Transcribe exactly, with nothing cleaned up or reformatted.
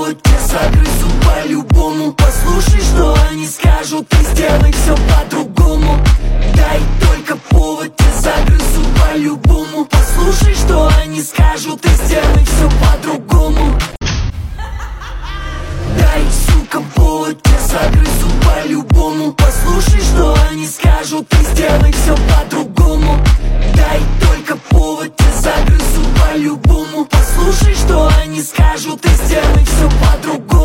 повод, я загрызу по-любому. Послушай, что они скажут, и сделай все по-другому. Дай только повод, я загрызу по-любому. Послушай, что они скажут, и сделай все по-другому. Дай, сука, повод, я загрызу по-любому. Послушай, что они скажут, и сделай все по-другому. Дай только повод, я загрызу по-любому. Послушай, что они скажут, и сделай все по-другому.